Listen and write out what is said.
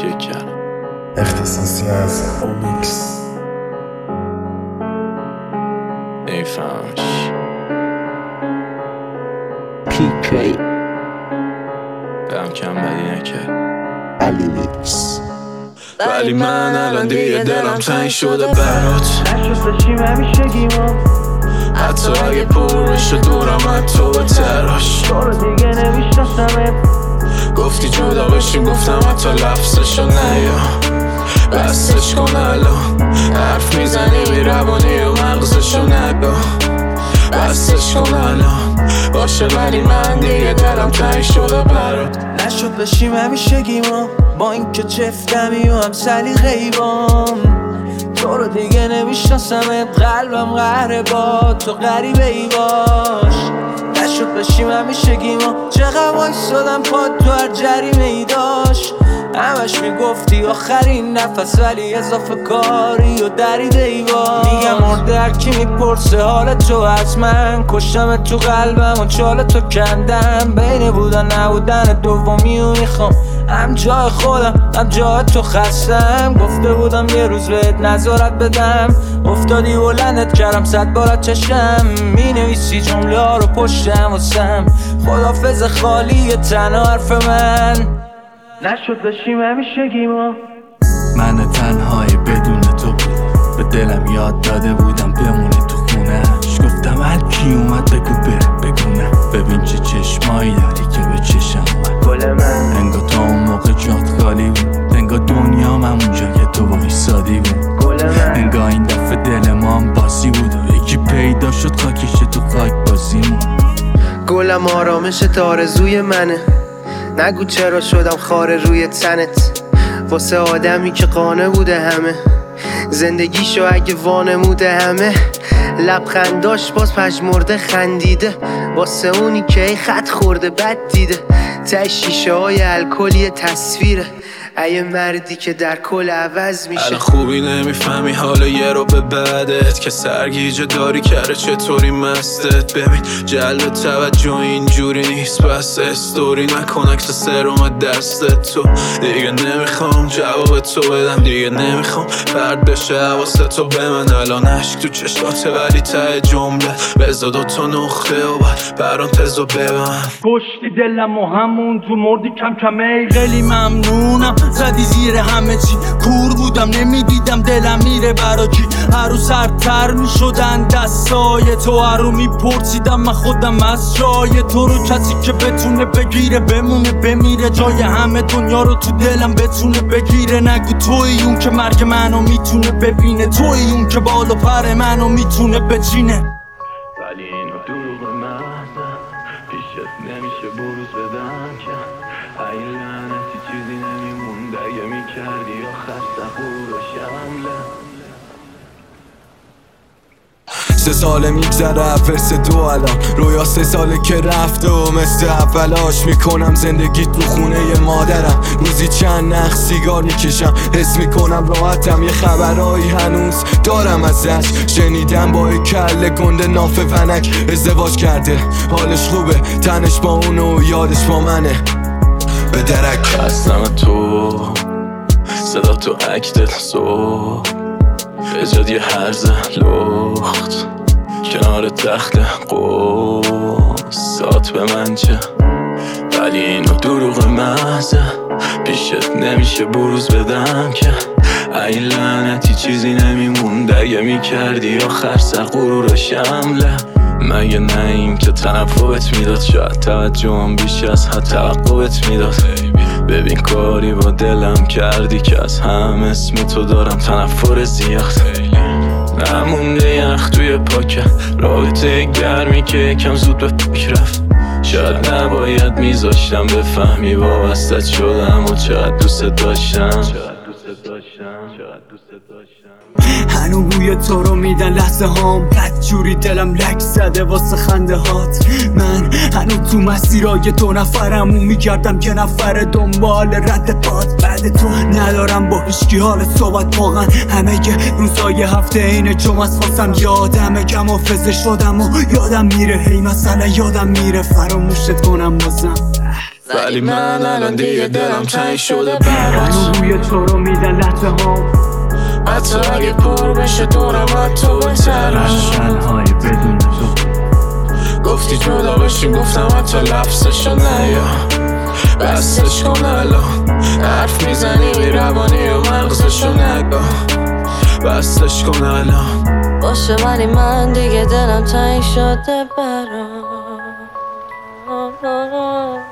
چک کردم. اختصاصی از اومیکس نمیفهمش PK دلم کم بدی نکرد علی میکس. ولی من الان دیگه دلم تنگ شده برات، نشد بشیم همیشگیما، حتی اگه پر بشه دورم از تو به تراش. تو رو دیگه نمیشناسمت، گفتی جدا بشیم، گفتم حتی لفظشو نیا، بستش کن الان. حرف میزنی میروانی و مغزشو نگاه، بستش کن الان. باشه ولی من دیگه دلم تنگ شده برات. نشد بشیم همیشگیما، با اینکه چفتمی و هم سلیقه‌ای بام. تو رو دیگه نمیشناسمت، قلبم قهره با تو غریبه ای باش. نشد بشیم همیشگیما، چقدر وایسادم پاد تو هر جریمه ای داشت. همش میگفتی آخرین نفس، ولی اضافه کاری و دریده ای باش. میگم مرده هرکی میپرسه حال تو از من، کشتم تو قلبم و چال تو کندم. بین بودن نبودن دومی و میخوام، هم جای خودم هم جای تو خستم. گفته بودم یه روز بهت نظارت بدم، افتادی بلندت کردم 100 بارت چشم. مینویسی جمله ها رو پشتم واسم، خدافظ خالی تنها حرف من. نشد بشیم همیشگیما، من تنهایی بدون تو بودم، به دلم یاد داده بودم بمونه تو خونهش. گفتم هر کی اومد بگو بره بگو نه، ببین چه چشمایی داری که به چشم اومد. گل من انگار تا اون موقع جات خالی بود، انگار دنیام همونجا که تو وایسادی بود. گل من انگار این دفعه دل ما هم باسی بود و یکی پیدا شد خاکش تو خاک بازیمون. گلم آرامشت آرزوی منه، نگو چرا شدم خاره روی تنت. واسه آدمی که قانه بوده همه، زندگیشو اگه وانموده همه. لبخنداش باز پژمرده خندیده، واسه اونی که ای خط خورده بد دیده. ته شیشه های الکلی تصویره، ای مردی که در کل عوض میشه. الان خوبی نمیفهمی حال یه رو به بعدت، که سرگیجه داری کرده چطوری مستت. ببین جلب توجه اینجوری نیست، بس استوری نکن عکس سرم دستت. تو دیگه نمیخوام جواب تو بدم، دیگه نمیخوام پرد بشه حواست تو به من. الان عشق تو چشماته ولی ته جمله، بذار 2 تا نقطه و بعد پرانتز رو ببند. کشتی دلم و همون تو مردی کم کم. ای خیلی ممنونم، زدی زیر همه چی. کور بودم نمیدیدم دلم میره برا کی. هر روز سرتر میشدن دستای تو، هر رو میپرسیدم من خودم از جای تو رو. کسی که بتونه بگیره بمونه بمیره، جای همه دنیا رو تو دلم بتونه بگیره. نگو توی اون که مرگ منو میتونه ببینه، توی اون که بال و پر منو میتونه بچینه. ولی اینو دروغ محضه، پیشت نمیشه بروز بدم که ای لعنتی چیزی نمیمون دیگه میکردی آخر سقور و شمله. 3 ساله میگذره افرس 2 الان، رویا 3 ساله که رفته و مثل اولاش میکنم زندگی تو خونه مادرم. روزی چند نخ سیگار میکشم، حس میکنم راحتم. یه خبرایی هنوز دارم ازش، شنیدم با یه کله گنده ناف ونک ازدواج کرده. حالش خوبه تنش با اونو یادش با منه. به درک خستم تو صدا تو اکتت صبح، به جاد یه هرزه لخت کنار تخت قصات به من چه. ولی اینو دروغ محضه، پیشت نمیشه بروز بدم که ای لعنتی چیزی نمیمون دیگه میکردی آخر سقور شمله. مگه نه این که تنفرت میداد، شاید توجهم بیش از حد توقعت میداد. ببین کاری با دلم کردی که از هم اسم تو دارم تنفر زیاد. نمونده یخ توی پاکت، رابطه گرمی که یکم زود به فکر رفت. شاید نباید میذاشتم بفهمی وابستت شدم و چقدر دوست داشتم. هنو بوی تو رو میدن لحظه هام، بد جوری دلم لک زده واسه خنده هات. من هنو تو مسیرای 2 نفرم و میگردم که نفر دنبال رد پات. بعد تو ندارم با هیچکی حال صحبت واقعا، همه که روزای هفته اینه جمعه واسم یادمه. کم حافظه شدم و یادم میره، هی مثلا یادم میره فراموشت کنم بازم. ولی من الان دیگه دلم تنگ شده برات. روی تو رو میدن لحظه ها، حتی اگه پر بشه دورم حتی بهترش. شنهای بدون تو گفتی جدا بشیم گفتم حتی لفظشو نیا. بستش کن الان حرف میزنی روانی و مغزشو نگاه. بستش کن الان باشه ولی من دیگه دلم تنگ شده برام.